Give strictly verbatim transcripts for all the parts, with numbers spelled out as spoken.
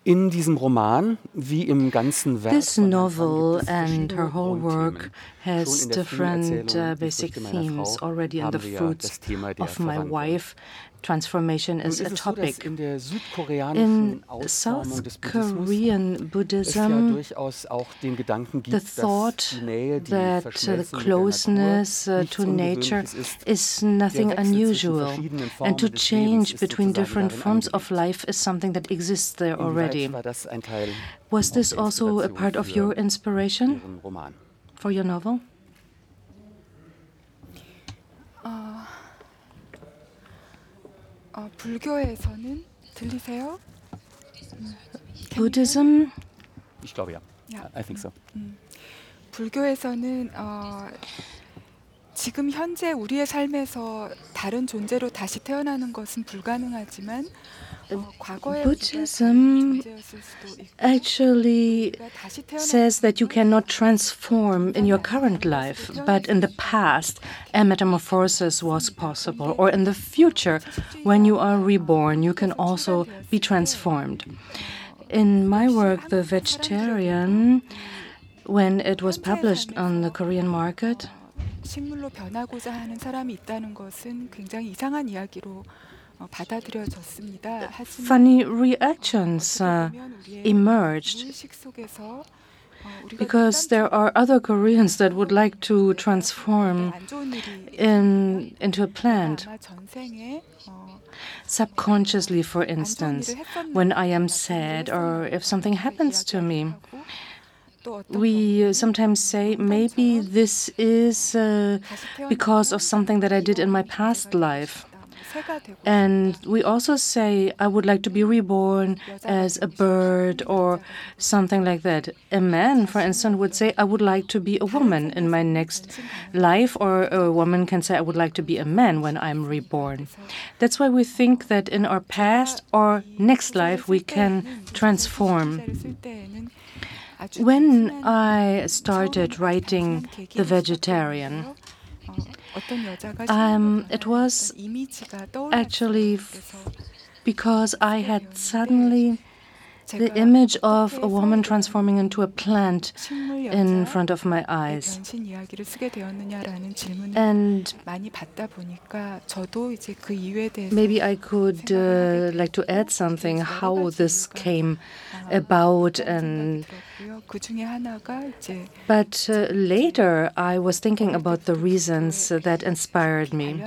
In diesem Roman, wie im ganzen Werk This von Herrn Pfann, novel gibt es and her verschiedene whole work Grundthemen. Schon has in der different Frühenerzählung uh, Die basic Früchte meiner themes. Frau Already in the haben wir ja fruits das Thema der of my Verwandlung. wife, transformation Nun is a ist es so, dass topic. in der In südkoreanischen South Ausformung des Buddhismus Korean es ja Buddhism, durchaus auch den Gedanken the gibt, dass thought die Nähe, die that uh, the Verschmelzung mit der Natur closeness uh, nichts to nature Ungewöhnliches ist. is Der nothing Wechsel zwischen unusual, verschiedenen and to Formen des Lebens change ist between sozusagen different darin forms of angelegt. life is something that exists there already. Inwieweit war das ein Teil Was auch this der also a Inspiration part of für your inspiration Ihren Roman? for your novel? 어, 어, 불교에서는 들리세요? Buddhism, Ich glaube ja. Ja. I think so. 음, 불교에서는 어, 지금 현재 우리의 삶에서 다른 존재로 다시 태어나는 것은 불가능하지만 어, 과거에 우리가 다른 Buddhism 존재였을 수도 있고 actually 우리가 다시 태어나는 says that you 것은 cannot transform in your current life, but in the past, a metamorphosis was possible. Or in the future, when you are reborn, you can also be transformed. In my work, The Vegetarian, when it was published on the Korean market, 식물로 변하고자 하는 사람이 있다는 것은 굉장히 이상한 이야기로 어, 받아들여졌습니다. 하지만 funny reactions uh, 어떻게 보면 우리의 emerged 무의식 속에서 어, 우리가 because there are other Koreans that would like to transform 안 좋은 일이 in into a plant. 아마 전생에 어, Subconsciously, for instance, when I am sad or if something happens to me, we uh, sometimes say maybe this is uh, because of something that I did in my past life. And we also say, I would like to be reborn as a bird or something like that. A man, for instance, would say, I would like to be a woman in my next life, or a woman can say, I would like to be a man when I'm reborn. That's why we think that in our past or next life we can transform. When I started writing The Vegetarian, um, it was actually f- because I had suddenly the image of a woman transforming into a plant in front of my eyes. And maybe I could uh, like to add something how this came about. And but uh, later I was thinking about the reasons that inspired me.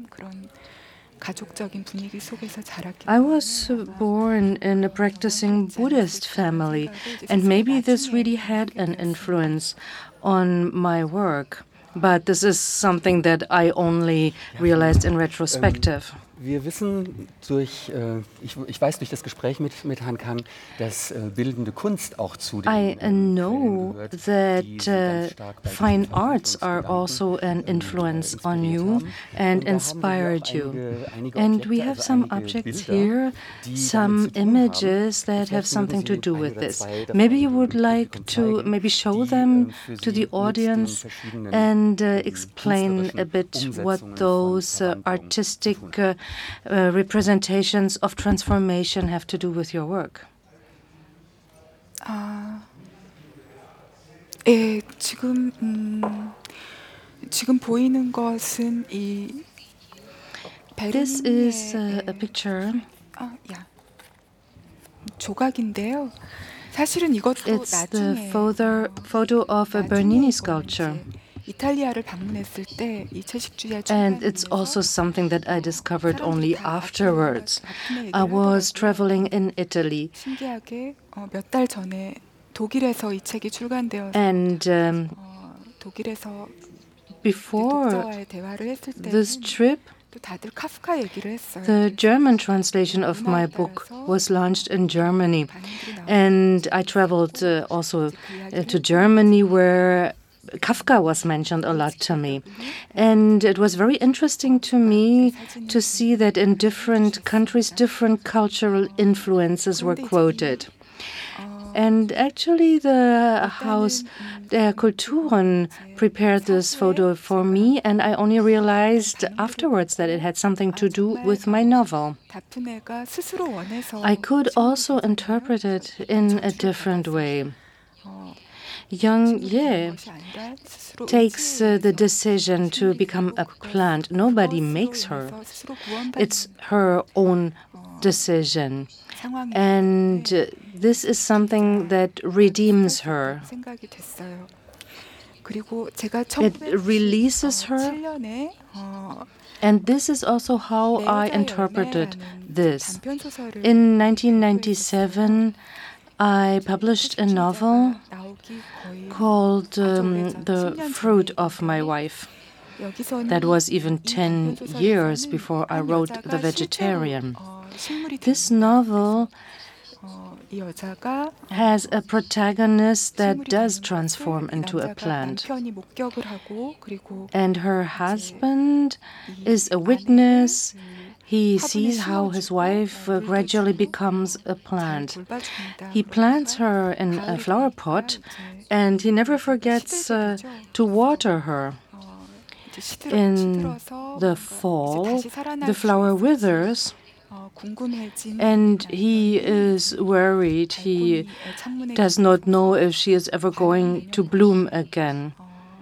I was born in a practicing Buddhist family, and maybe this really had an influence on my work. But this is something that I only realized in retrospective. Wir wissen durch, äh, ich, ich weiß durch das Gespräch mit, mit Herrn Kang, dass äh, bildende Kunst auch zu den I know gehört, that die uh, ganz stark bei fine diesen arts are Verwandlungsgedanken, also an ähm, influence äh, on inspiriert you haben. and Und da haben wir hier inspired auch you. einige, einige And we Objekte, have also some einige objects Bilder, here, die some damit zu tun images haben. that have Vielleicht mögen something to Sie do ein with oder this. zwei davon Maybe you dem would like Publikum to zeigen, maybe show die, them ähm, für to Sie the mit den audience verschiedenen, and uh, ähm, explain a bit künstlerischen what Umsetzungen von those uh, Verwandlung artistic zu tun uh, uh, representations of transformation have to do with your work. 아, 예, 지금 음, 지금 보이는 것은 이 This is uh, a picture. 아, 야. 조각인데요. 사실은 이것도 It's the 나중에 photo, photo of a Bernini sculpture. 이탈리아를 방문했을 때 이 채식주의자 And it's also something that I discovered only afterwards. I was traveling in Italy. 신기하게 어, 몇 달 전에 독일에서 이 책이 출간되어서 And um, 어, 독일에서 before 독자와의 대화를 했을 때 this trip, 또 다들 카프카 얘기를 했어요. the German translation of my book was launched in Germany. And I traveled uh, also uh, to Germany, where Kafka was mentioned a lot to me. And it was very interesting to me to see that in different countries, different cultural influences were quoted. And actually, the Haus der Kulturen prepared this photo for me, and I only realized afterwards that it had something to do with my novel. I could also interpret it in a different way. Young Ye takes uh, the decision to become a plant. Nobody makes her. It's her own decision. And uh, this is something that redeems her. It releases her. And this is also how I interpreted this. In nineteen ninety-seven, I published a novel called um, The Fruit of My Wife. That was even ten years before I wrote The Vegetarian. This novel has a protagonist that does transform into a plant. And her husband is a witness. He sees how his wife uh, gradually becomes a plant. He plants her in a flower pot, and he never forgets uh, to water her. In the fall, the flower withers, and he is worried. He does not know if she is ever going to bloom again.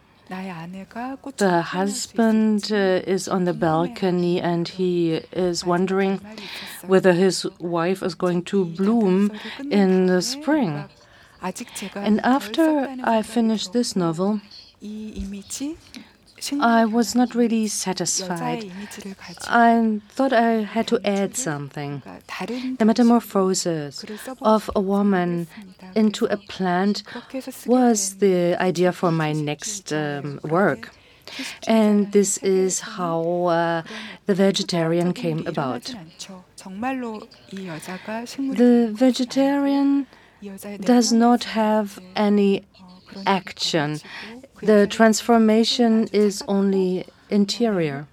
The husband uh, is on the balcony, and he is wondering whether his wife is going to bloom in the spring. And after I finished this novel, I was not really satisfied. I thought I had to add something. The metamorphosis of a woman into a plant was the idea for my next um, work. And this is how uh, The Vegetarian came about. The Vegetarian does not have any action. The transformation is only interior.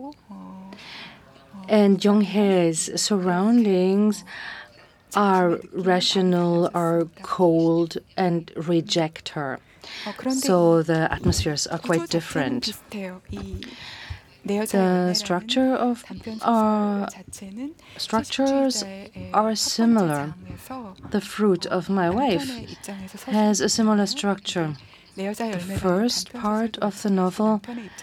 And Jong-hae's surroundings are rational, are cold, and reject her. So the atmospheres are quite different. The structure of our structures are similar. The Fruit of My Wife has a similar structure. The first part of the novel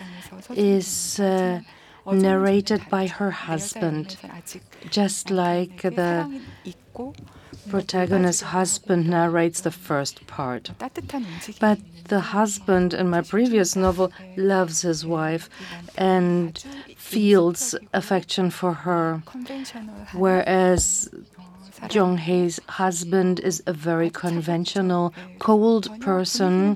is uh, narrated by her husband, just like the protagonist's husband narrates the first part. But the husband in my previous novel loves his wife and feels affection for her, whereas Jong-hae's husband is a very conventional, cold person,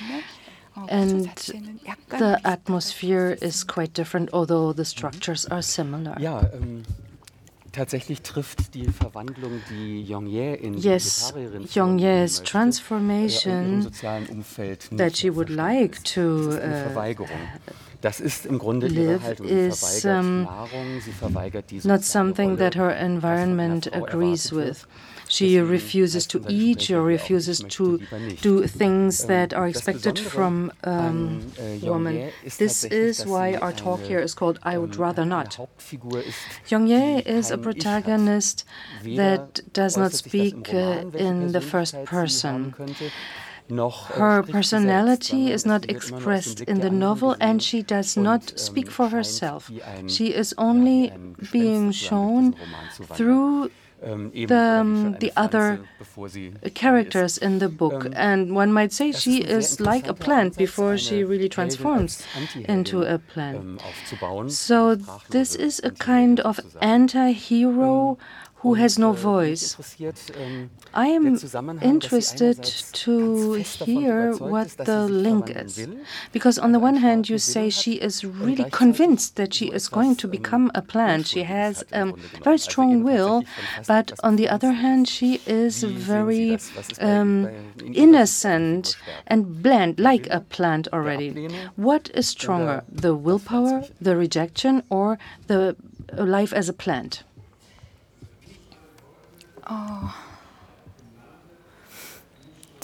and the atmosphere is quite different, although the structures are similar. Ja, ähm, tatsächlich trifft die Verwandlung, die Jong-hae in Yes, Vegetarierin Jong-hae's vornehmen möchte, äh, in transformation ihrem sozialen Umfeld nicht that she would like to Das ist eine uh, Verweigerung. Das ist im Grunde ihre live Haltung. Sie is verweigert um, Nahrung, sie verweigert die not soziale something Rolle, that her was von einer environment Frau agrees erwartet wird. with. She Deswegen refuses heißt to unser eat, Gespräch she ja auch, refuses ich möchte to lieber nicht. do things Ähm, that are das expected Besondere from um, an, äh, woman. Jong-hae ist This tatsächlich, is dass why sie our talk eine, here is called I Would ähm, Rather eine Not. Hauptfigur ist, Jong-hae die is a kein Ich hat. protagonist Weder that does not äußert sich das im speak uh, Roman, welche in the first Persönlichkeit sie haben person. könnte, noch, äh, Her spricht sie personality selbst, is sondern not sie wird immer nur aus dem expressed Blick in der the anderen novel, and gesehen she does und, not ähm, speak for scheint herself. wie ein, She is ja, wie only ein Gespenst being sozusagen durch shown diesen Roman zu wandern. through Ähm, eben, the, oder wie für um, eine the Pflanze, other bevor sie characters in the book. Ähm, And one might say Das she ist ein sehr is like a interessanter plant Ansatz, before she eine really Heldin transforms als Antiheldin, into a plant. ähm, aufzubauen, So eine this sprachlose is a Antiheldin kind of sozusagen. anti-hero who Und, has no äh, mich voice. interessiert, ähm, I der am Zusammenhang, dass sie interested einerseits to ganz fest davon hear überzeugt what ist, dass the sie sich link verwandeln is. will, Because on the also einen one hand, you starken say Willen she hat is und really gleichzeitig convinced that she so is going etwas, to ähm, become a plant. She Unschuldiges has hat a im um, Grunde genommen. very Also strong ihr will, tatsächlich schon fast but etwas on the other Gepflanztes. hand, she is Wie sehen Sie very das? Was ist bei, um, bei, in Ihrer Sicht bei der innocent Figur stärker? and bland, Der like Wille a plant der already. Ablehnung What is stronger, oder the das willpower, Pflanzliche? the rejection, or the uh, life as a plant?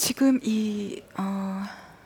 지금 이 어,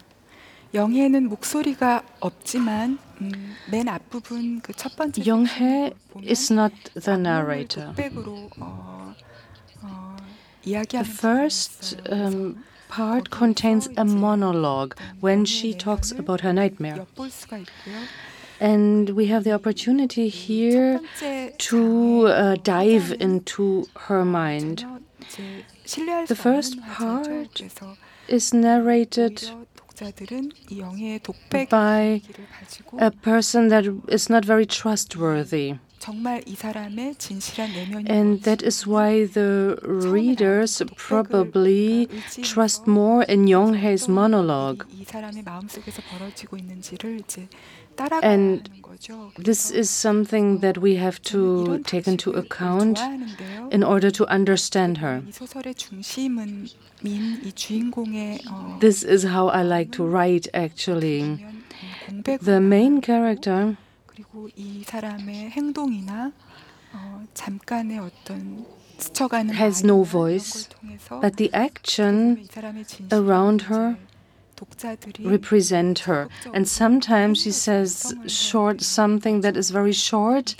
영혜는 목소리가 없지만 음, 맨 앞부분 그 첫 번째 Young-hae is not the narrator. 독백으로 어, 어, The 이야기하는 first 부분이 있어요. um, part contains a monologue when she talks about her nightmare. 엿볼 수가 있고요. And we have the opportunity here 첫 번째 to uh, 장의 dive 화자는 into her mind. 전혀 이제 신뢰할 The 수 first 없는 화자죠. part 그래서 is narrated 오히려 독자들은 이 영혜의 독백의 by 얘기를 가지고 a person that is not very trustworthy. 정말 이 사람의 진실한 내면이 And that is why the readers probably trust more in Young-hae's monologue. 이 사람의 마음속에서 벌어지고 있는지를 이제 따라가야 And 하는 거죠. this is something that we have to take into account in order to understand her. 이 소설의 중심은 민 이 주인공의 어, This is how I like to write, actually. 공백 The main character 그리고 이 사람의 행동이나 어, 잠깐의 어떤 스쳐가는 has 말이나 no 이런 voice, 걸 통해서 but the action 이 사람의 진실을 around her 이제 독자들이 represent her. And sometimes she says short something that is very short,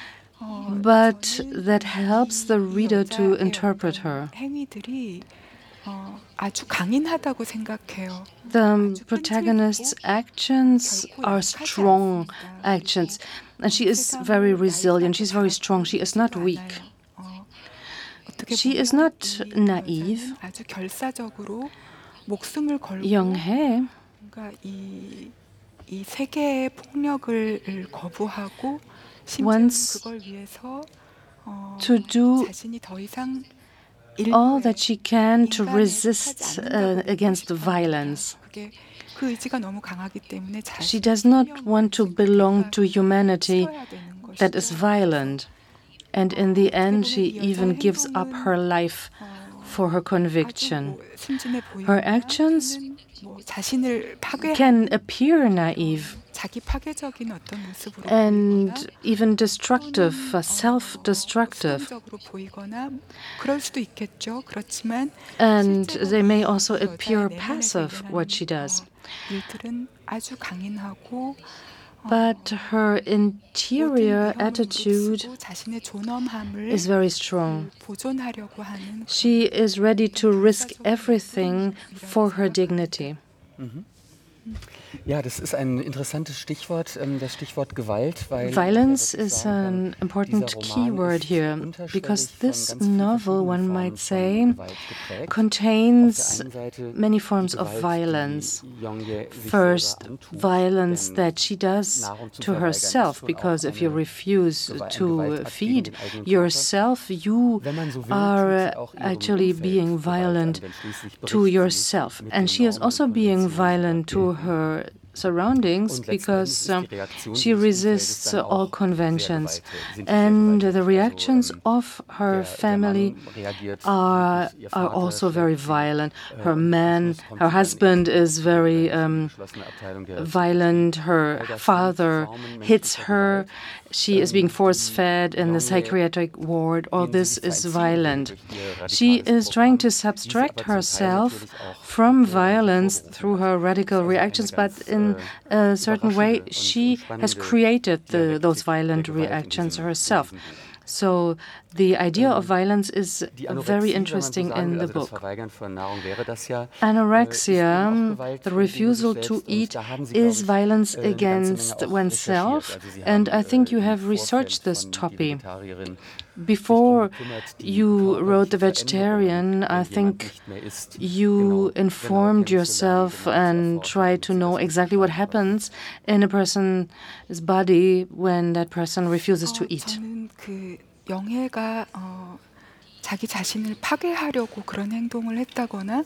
어, but 저는 that helps the 이 reader to 여자의 interpret 어떤 her. 행위들이 어, 아주 강인하다고 생각해요. The protagonist's actions are strong actions, and she is very resilient. She's very strong. She is not weak. 어, 어떻게 She is 보면 not 이 naive. 여자는 아주 결사적으로 목숨을 걸고 Young-hae 뭔가 이, 이 세계의 폭력을 거부하고 wants 심지어 그걸 위해서 어, to do 자신이 더 이상 all that she can to resist uh, against the violence. 그게 그 의지가 너무 강하기 때문에 She does not want to belong to humanity 치러야 되는 것이죠. that is violent. And in the end, she even gives up her life for her conviction. 아주 뭐 순진해 보이거나 Her actions 또는 뭐 자신을 파괴 can appear naive 자기 파괴적인 어떤 모습으로 and 보이거나 even destructive, uh, 어, self-destructive. 수동적으로 보이거나 그럴 수도 있겠죠. 그렇지만 And 실제로 they may 이 also 여자의 appear 내면에서 passive, 일어나는, what she does. 어, 일들은 아주 강인하고 어, But her interior 모든 위험을 attitude 무릅쓰고 자신의 존엄함을 is very strong. 보존하려고 하는 She is ready to risk everything for her dignity. Ja, das ist ein interessantes Stichwort, ähm, das Stichwort Gewalt, weil Violence ich würde is sagen, an important dieser Roman keyword ist here unterschwellig because von this ganz vielen novel, verschiedenen one Formen might von say, Gewalt geprägt. contains Auf der einen Seite many die forms of Gewalt, violence. die Yongye sich First, selber antut, violence denn that she does Nahrung zu to verweigern ist herself, schon because auch if you eine refuse Gewalt- ein to Gewaltakt feed gegen den eigenen Körper. yourself, you Wenn man so will, are tut sie auch ihrem actually Umfeld being Gewalt an, violent denn schließlich to bricht sie yourself. mit And den she is Normen also und being Konventionen violent to ihrer her surroundings Und letzten Endes because ist um, die Reaktion she dieses resists Umfeldes dann all auch conventions. sehr gewalt- sind sehr And gewalttätig. the reactions Also, ähm, of her der- der family Mann reagiert are, wütend, ihr are Vater also schlägt very sie, violent. äh, Her und am man, Schluss kommt her sie dann husband in is very eine um, geschlossene Abteilung der violent. Her All das sind father Formen hits menschlicher her. Gewalt, She is ähm, being die force-fed in the Yongye, psychiatric ward. All denen sie this sich zwar is entziehen will violent. durch ihr She radikales is trying Programm, to die sie subtract aber zum Teil herself natürlich auch from äh, violence hervorgerufen through hat. her radical Das ist also eine reactions, but ganz, in äh, a certain way, überraschende und- she und has spannende created the, Dialektik those der violent Gewalt in reactions diesem- in herself. diesem Buch. So the idea of violence is Die very Anorexie, wenn man so interesting sagen in will, the also das book. Verweigern von Nahrung wäre das ja, äh, ist Anorexia, eben auch Gewalt the gegen sich refusal selbst. to Und eat, da haben Sie, is glaube ich, violence äh, eine ganze Menge against auch oneself. recherchiert. Also Sie And haben, I think äh, you im have Vorfeld researched this von Die topic. Vegetarierin Before sich drum gekümmert, die you wrote The körperliche Vegetarian, Veränderungen, I wenn jemand think nicht mehr isst, you genau- genau informed kennenzulernen, yourself genau zu and erforschen tried und to das know zu exactly what beschreiben. happens in a person's body when that person refuses to 어, eat. 저는 그 영혜가 어, 자기 자신을 파괴하려고 그런 행동을 했다거나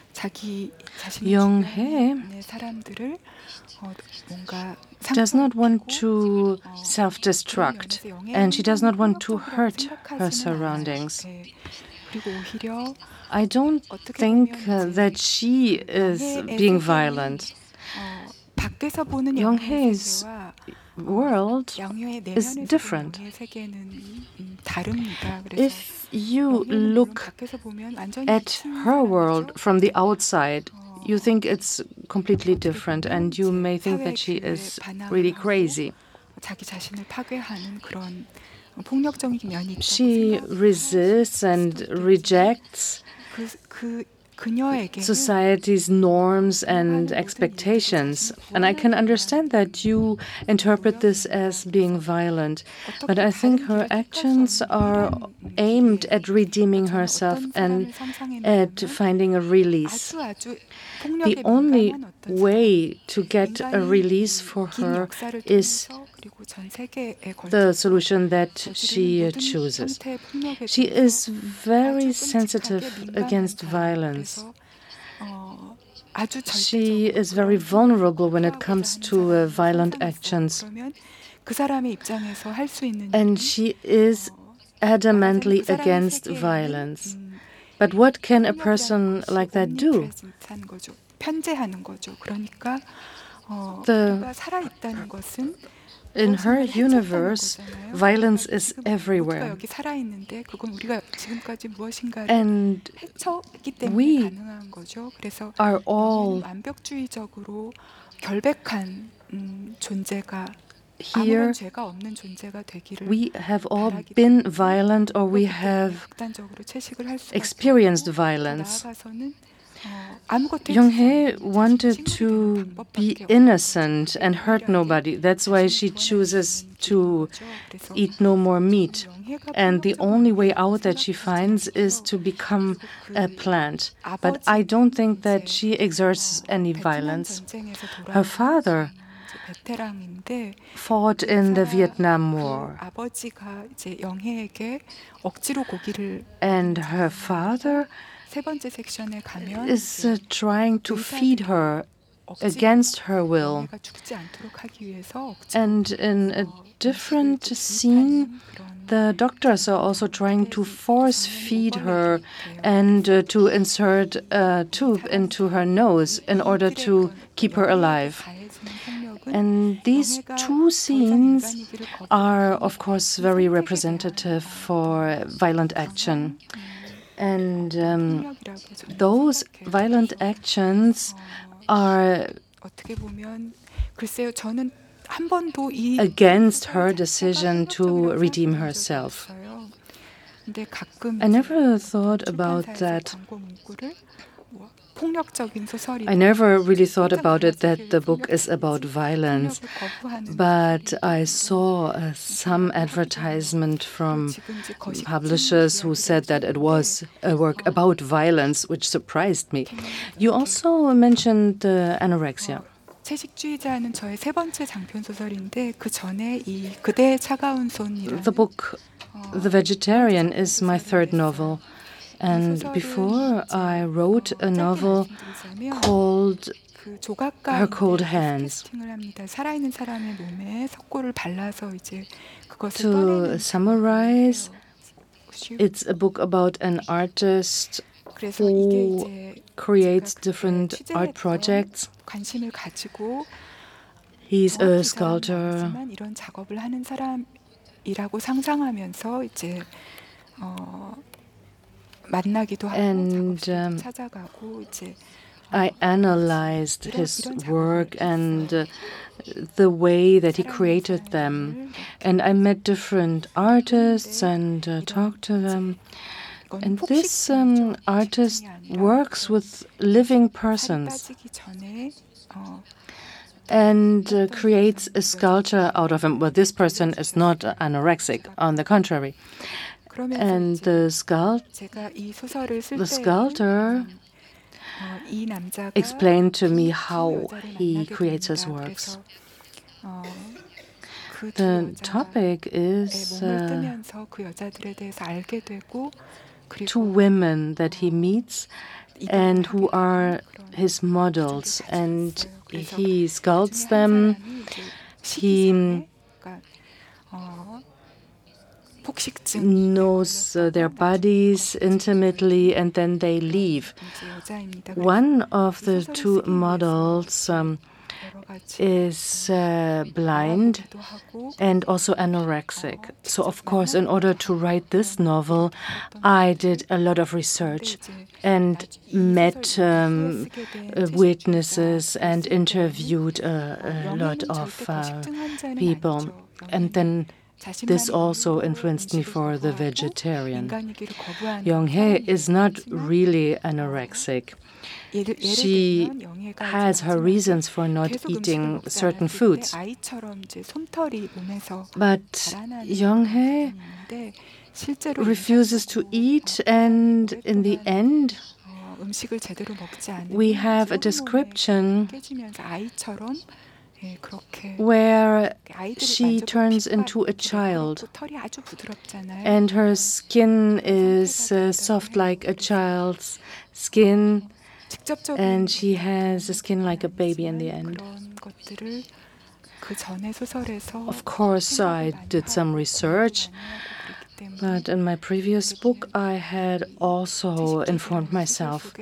자기 자신의 Young-hae 주변의 사람들을 어, 뭔가 does not want 상처를 to 입히고, 어, self-destruct, 그런 면에서 and she does not want to 폭력적이라고 hurt her 생각하지는 surroundings. 않아요. 네. 그리고 오히려 I don't 어떻게 think 보면 uh, 이제 that she is 영혜의 being 세계는, violent. 어, 밖에서 보는 Young-hae 영혜의 is 세계와 world 양녀의 is 내면에서 different. 영의 세계는 음, 다릅니다. 그래서 If you 영예는 물론 look 밖에서 보면 완전히 at 미친 her world 사람이죠. from the outside, you think it's completely 어떻게 different, 보면 and you 이제 may think 사회 that she 규율에 is 반항을 really 하고 crazy. 자기 자신을 파괴하는 그런 폭력적인 면이 있다고 She 생각할 resists and 수도 있겠지만 rejects 그, 그 그녀에게는 society's norms and expectations. And I can understand that you interpret this as being violent, but I think her actions are aimed at redeeming herself and at finding a release. 아주 아주 The 폭력에 only 민감한 어떤 way to get a 인간이 release for 긴 her 역사를 is 통해서 그리고 전 세계에 the 걸쳐서 solution that she 저지르는 모든 chooses. 형태의 폭력에 She 대해서 is very 아주 sensitive 끔찍하게 민감한 against 사람. violence. 그래서 어, 아주 She 절대적으로 is very 그런 vulnerable when it 폭력을 comes 하는 to uh, 사람을 violent 상상했어요. actions. 그러면 그 사람의 입장에서 할 수 있는 And 일은 she is 어, adamantly 말하자면 그 사람의 against 세계에는 violence. 음, But what can a 폭력이라는 person 것이 like that do? omnipresent한 거죠. 편재하는 거죠. 그러니까 어, The- 우리가 살아 있다는 것은 In her 무엇인가를 해쳤다는 universe, 거잖아요. violence 그러니까 is 지금 우리가 everywhere. 여기 살아 있는데 그건 우리가 지금까지 무엇인가를 And 해쳤기 때문에 we 가능한 거죠. 그래서 are 영예는 all 완벽주의적으로 결백한 음, 존재가 here. 아무런 죄가 없는 존재가 되기를 We have all 바라기 been 때문에 violent or we 그렇기 때문에 have 극단적으로 채식을 할 수밖에 experienced 없고 또 violence. 나아가서는 어, 아무것도 해치지 Young-hae 않는 wanted 자신이 to 식물이 되는 be 방법밖에 innocent 없는 and hurt nobody. That's why she 자신을 chooses 구원할 수 to 있는 거죠. 그래서 eat no more meat. 영예가 And the 폭력적으로 only way 생각하지 out that she finds is 않고요. to become 그리고 a 그 plant. But I don't think that she exerts any 베트남 violence. 전쟁에서 Her 돌아온 father 이제 베테랑인데 fought 그 in the 사람, Vietnam 그 War. 아버지가 이제 영혜에게 억지로 고기를 And her father 세 번째 섹션에 가면 is 이제 uh, trying to feed her against her will. 영혜가 죽지 않도록 하기 위해서 억지로 And in a 어, different 음식을 scene, 주입하는 그런 the doctors are also trying to force feed her 모범이 돼요. and uh, to insert a tube into her nose in order 이들의 to 그런 keep her 영혜에게 alive. 가해지는 폭력은 And these 영혜가 two 더 이상 scenes 인간이기를 are, 거부하고 of course, 이 very 선택에 representative 대한, for violent action. 어, 음, And um, 폭력이라고 저는 those 생각해요. violent 그래서, actions 어, are 어떻게 보면 글쎄요, 저는 한 번도 이 against 소설 her 자체가 decision to 폭력적이라고 redeem 생각해 본 적이 herself. 없어요. 근데 가끔 I 이제 never thought 어떤 about 출판사에서 that. 광고 문구를 뭐 폭력적인 소설이다. I never really thought about it 혼자 that the book is about violence. But I saw uh, some advertisement from publishers who said that it was a work about violence, which surprised me. You also mentioned uh, anorexia. 채식주의자는 저의 세 번째 장편 소설인데 그 전에 이 그대의 차가운 손이라는 The book The Vegetarian is my third novel. And before I wrote a novel called 그 조각가 Her Cold Hands. 캐스팅을 합니다. 살아있는 사람의 몸에 석고를 발라서 이제 그것을 To 떠내는 summarize, 작업이에요. it's a book about an artist 그래서 이게 who 이제 creates 제가 그때 different art 취재했던 projects. 관심을 가지고 He's a 정확히 사람은 sculptor. 모르지만 이런 작업을 하는 사람이라고 상상하면서 이제 어, 만나기도 하고 And, 작업실에 um, 찾아가고 이제 I analyzed his work and uh, the way that he created them. And I met different artists and uh, talked to them. And this um, artist works with living persons and uh, creates a sculpture out of him. Well, this person is not anorexic, on the contrary. And the, sculpt the sculptor explained to me how he creates his works. The topic is uh, two women that he meets and who are his models, and he sculpts them. He knows uh, their bodies intimately, and then they leave. One of the two models um, is uh, blind and also anorexic. So, of course, in order to write this novel, I did a lot of research and met um, uh, witnesses and interviewed a, a lot of uh, people. And then this also influenced me for The Vegetarian. Young-hae is not really anorexic. She has her reasons for not eating certain foods. But Young-hae refuses to eat, and in the end, we have a description where she turns into a child, and her skin is uh, soft like a child's skin, and she has a skin like a baby in the end. Of course, I did some research, but in my previous book, I had also informed myself,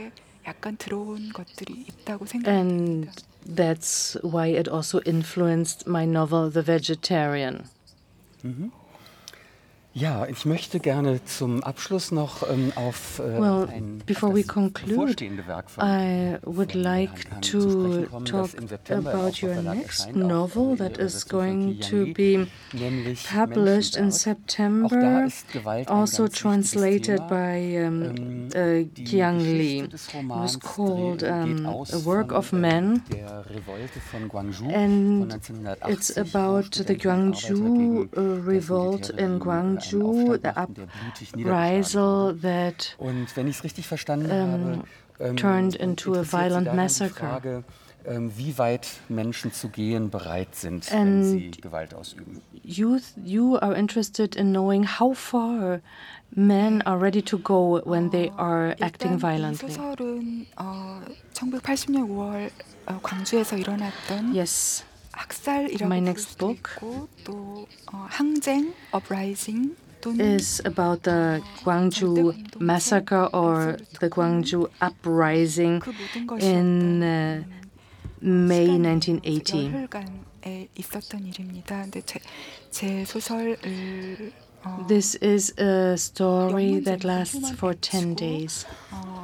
and that's why it also influenced my novel, The Vegetarian. Mhm. Ja, ich möchte gerne zum Abschluss noch ähm, auf äh, well, ein before auf we das conclude, bevorstehende Werk von, I would von like Herrn Kang to zu sprechen kommen, talk das im September im about Aufbau your Verlag next erscheint, auch, novel äh, in that der is Übersetzung von going Ki to Yang-hee, be nämlich published in Menschenwerk. Auch da September, ist Gewalt ein also ganz wichtiges translated Thema. by um, Ähm, uh, die Qiang Geschichte Li. des It Romans was called dreht- geht um, aus A Work von, of ähm, Man, der Revolte von Guangzhou von and neunzehnhundertachtzig, it's wo about the Studenten und Arbeiter Guangzhou gegen uh, das revolt in Militärregime, äh, einen Guangzhou, Aufstand the machten, der blutig niedergeschlagen uprisal wurde. that Und wenn ich es richtig verstanden um, habe, ähm, turned into a interessiert Sie violent daran die massacre. Frage, ähm, wie weit Menschen zu gehen bereit sind, wenn And sie Gewalt ausüben. You, you are interested in knowing how far men are ready to go when they are acting 일단 이 violently. 소설은 어, 천구백팔십 년 오월 어, 광주에서 일어났던 Yes, 학살이라고 my 부를 next 수도 book 있고 또 어, 항쟁, uprising 또는 is about the Guangzhou massacre or the Guangzhou uprising 그 모든 것이 in 어떤, uh, 음, May 시간이 nineteen eighty. 열흘간에 있었던 일입니다. 근데 제, 제 소설을 어, This is a story 영문 that 제목은 lasts 휴먼 for ten 액츠고, days. 어,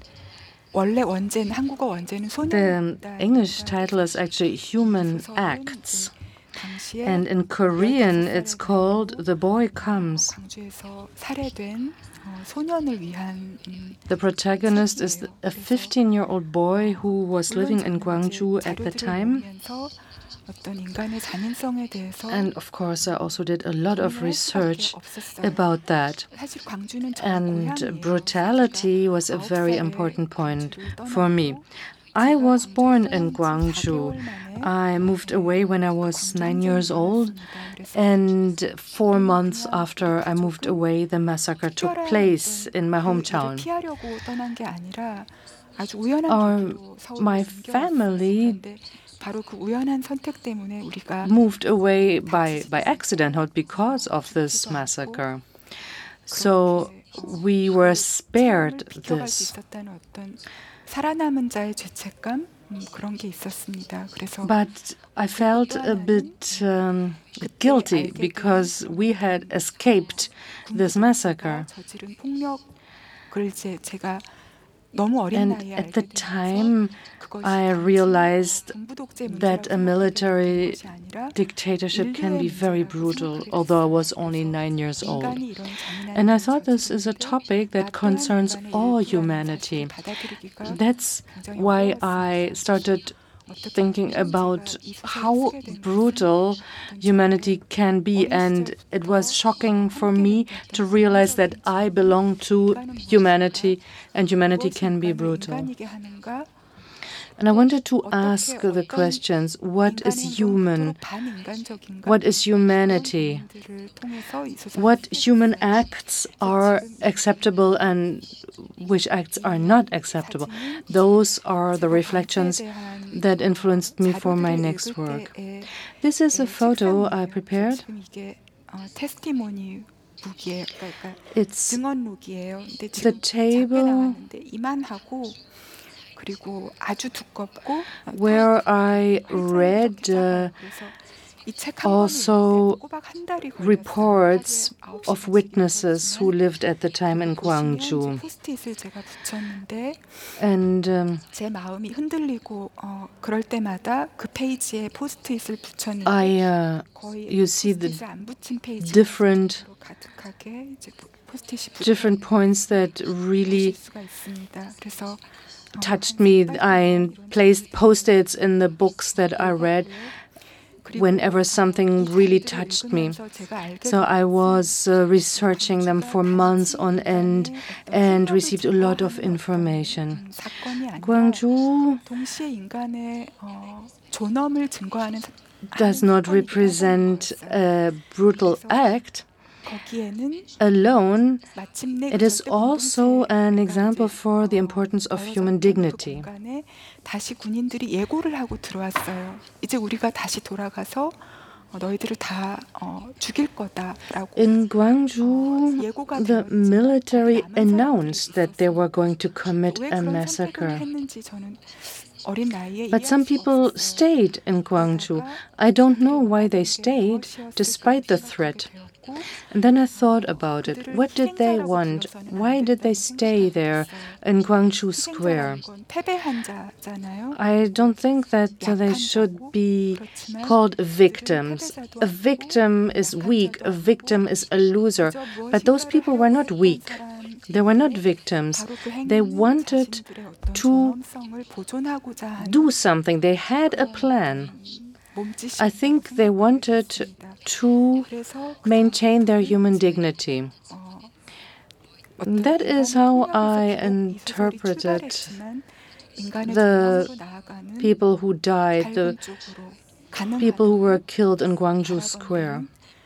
원래 원제는 한국어 원제는 The 소년이다. English title is actually Human Acts. And in Korean, it's called The Boy Comes. 광주에서 살해된 어, 소년을 위한 음, The protagonist is a fifteen-year-old boy who was living in Guangzhou at the time. 어떤 인간의 잔인성에 대해서 And of course, I also did a lot of research about that. 사실 광주는 저의 And 고향이에요. brutality was a very important point for me. I was born in Guangzhou. I moved away when I was nine years old, and four months after I moved away, the massacre took place in my hometown. Our, my family 바로 그 우연한 선택 때문에 우리가 moved away by, by accident, not because of this massacre. So we were spared this. 살아남은 자의 죄책감 음, 그런 게 있었습니다. 그래서 But I felt a bit um, guilty because we had escaped this massacre. 저지른 폭력을 이제 제가 너무 어린 And 나이에 at 알게 the 되면서 time, I realized that a military dictatorship can be very brutal, although I was only nine years old. And I thought this is a topic that concerns all humanity. That's why I started thinking about how brutal humanity can be, and it was shocking for me to realize that I belong to humanity and humanity can be brutal. And I wanted to ask the questions, what is human? What is humanity? What human acts are acceptable and which acts are not acceptable? Those are the reflections that influenced me for my next work. This is a photo I prepared. It's the table 그리고 아주 두껍고 where I read uh, also reports of witnesses who lived at the time in Gwangju. 포스트잇을 제가 붙였는데 And um, 제 마음이 흔들리고 어, 그럴 때마다 그 페이지에 포스트잇을 붙였는데 I, uh, 거의 you see the 포스트잇을 안 붙인 페이지 different 가득하게 이제 포스트잇이 different points that really 수가 있습니다. 그래서 touched me. I placed post-its in the books that I read whenever something really touched me. So I was uh, researching them for months on end and received a lot of information. Gwangju does not represent a brutal act alone. It is also an example for the importance of human dignity. 다시 군인들이 예고를 하고 들어왔어요. 이제 우리가 다시 돌아가서 너희들을 다 어, 죽일 거다라고. In Gwangju, the military announced that they were going to commit a massacre. But some people stayed in Gwangju. I don't know why they stayed, despite the threat. And then I thought about it. What did they want? Why did they stay there in Gwangju Square? I don't think that they should be called victims. A victim is weak. A victim is a loser. But those people were not weak. They were not victims. They wanted to do something. They had a plan. I think they wanted to maintain their human dignity. That is how I interpreted the people who died, the people who were killed in Gwangju Square.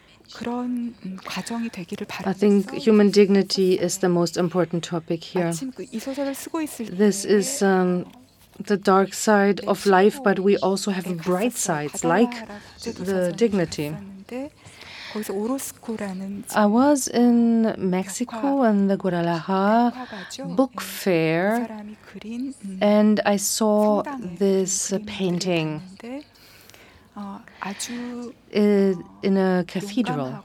I think human dignity is the most important topic here. This is um, the dark side of life, but we also have bright sides, like the dignity. I was in Mexico in the Guadalajara book fair, and I saw this painting in a cathedral.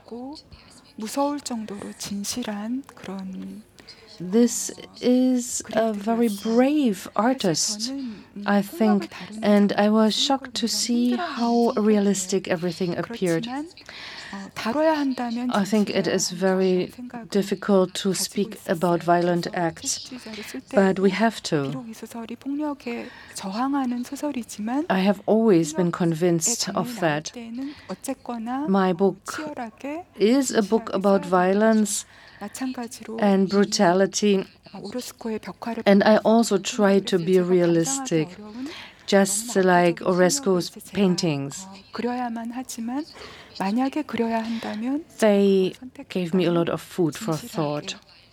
This is a very brave artist, I think, and I was shocked to see how realistic everything appeared. I think it is very difficult to speak about violent acts, but we have to. I have always been convinced of that. My book is a book about violence and brutality, and I also try to be realistic, just like Orozco's paintings. They gave me a lot of food for thought.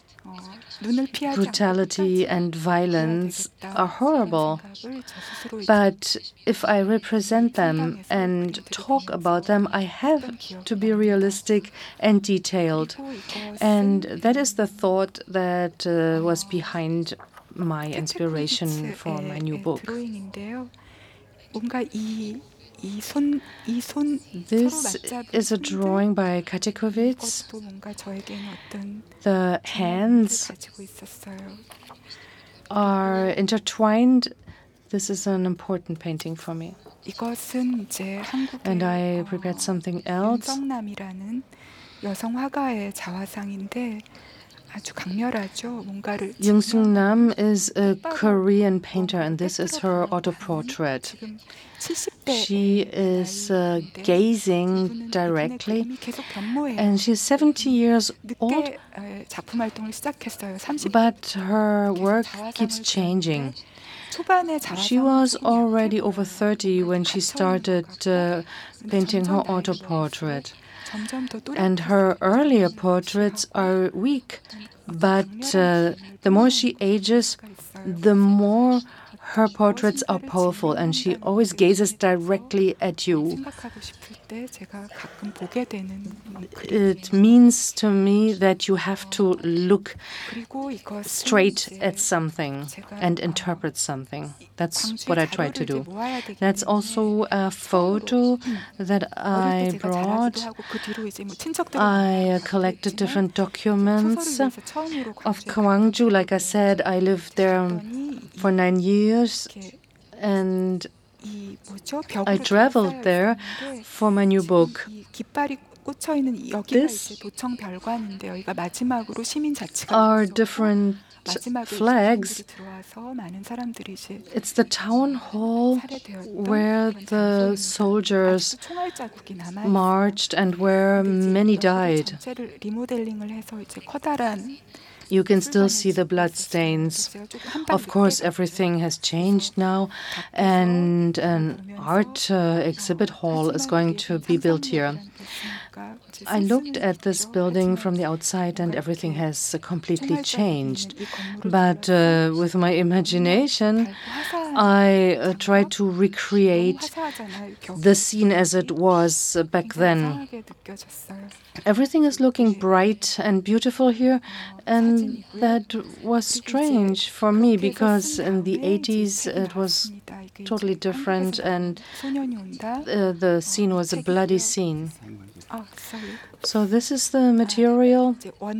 Brutality and violence are horrible, but if I represent them and talk about them, I have to be realistic and detailed. And that is the thought that uh, was behind my inspiration for my new book. This is a drawing by Katikovitz. The hands are intertwined. This is an important painting for me. And I prepared something else. Jung Sung Nam is a Korean painter, and this is her autoportrait. She is uh, gazing directly, and she's seventy years old, but her work keeps changing. She was already over thirty when she started uh, painting her autoportrait. And her earlier portraits are weak, but uh, the more she ages, the more her portraits are powerful, and she always gazes directly at you. 있는데 제가 가끔 보게 되는 It means to me that you have to look 그리고 이것은 straight 이제 at something 제가 and interpret something. That's 광주의 what I try to 자료를 이제 do. 모아야 되기 That's 때문에 also a photo that 어릴 I 때 제가 brought. 자라기도 하고 그 뒤로 이제 뭐 친척들 I collected different documents of Gwangju. Like I said, I lived there for nine years, and 이 뭐죠? I 벽으로 traveled 둘러싸여 there 있었는데 for my new book. 이 깃발이 꽂혀 있는 여기가 This 이제 도청 별관인데 여기가 마지막으로 시민 자치가 are 들어서고 different 마지막에 flags. 이제 들어와서 많은 사람들이 이제 It's the town hall 살해되었던 where 그런 the 장소입니다. soldiers 아직도 총알 자국이 남아 marched and where many died. 전체를 리모델링을 해서 이제 커다란 You can still see the bloodstains. Of course, everything has changed now, and an art uh, exhibit hall is going to be built here. I looked at this building from the outside, and everything has uh, completely changed. But uh, with my imagination, I uh, tried to recreate the scene as it was uh, back then. Everything is looking bright and beautiful here, and that was strange for me because in the eighties it was totally different, and uh, the scene was a bloody scene. So this is the material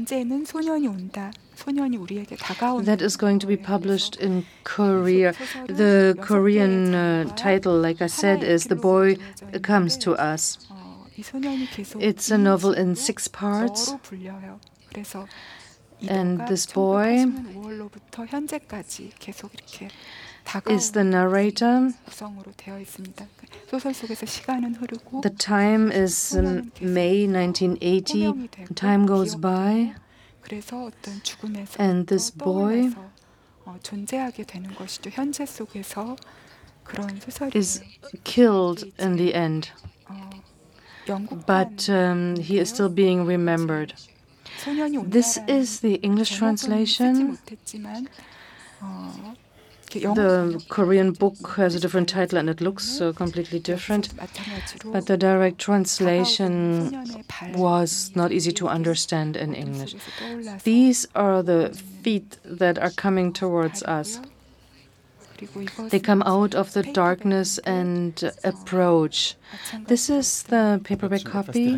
that is going to be published in Korea. The Korean uh, title, like I said, is The Boy Comes to Us. It's a novel in six parts, and this boy is the narrator. The time is um, May nineteen eighty. Time goes by, and this boy is killed in the end. But um, he is still being remembered. This is the English translation. The Korean book has a different title and it looks uh, completely different. But the direct translation was not easy to understand in English. These are the feet that are coming towards us. They come out of the darkness and approach. This is the paperback copy.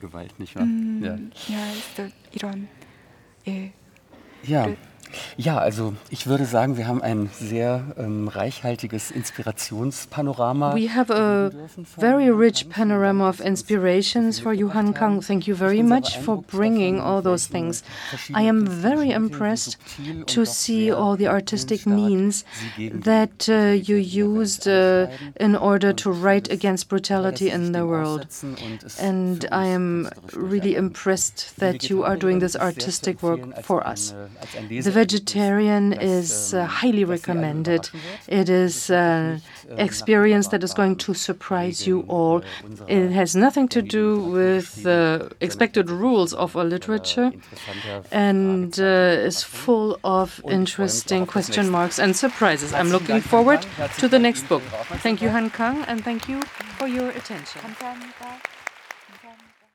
Ja. Ja, also ich würde sagen, wir haben ein sehr ähm, reichhaltiges Inspirationspanorama. We have a very rich panorama of inspirations for you, Han Kang. Thank you very much for bringing all those things. I am very impressed to see all the artistic means that uh, you used uh, in order to write against brutality in the world. And I am really impressed that you are doing this artistic work for us. The vegetarian is uh, highly recommended. It is an experience that is going to surprise you all. It has nothing to do with the expected rules of a literature and uh, is full of interesting question marks and surprises. I'm looking forward to the next book. Thank you, Han Kang, and thank you for your attention. 감사합니다. 감사합니다.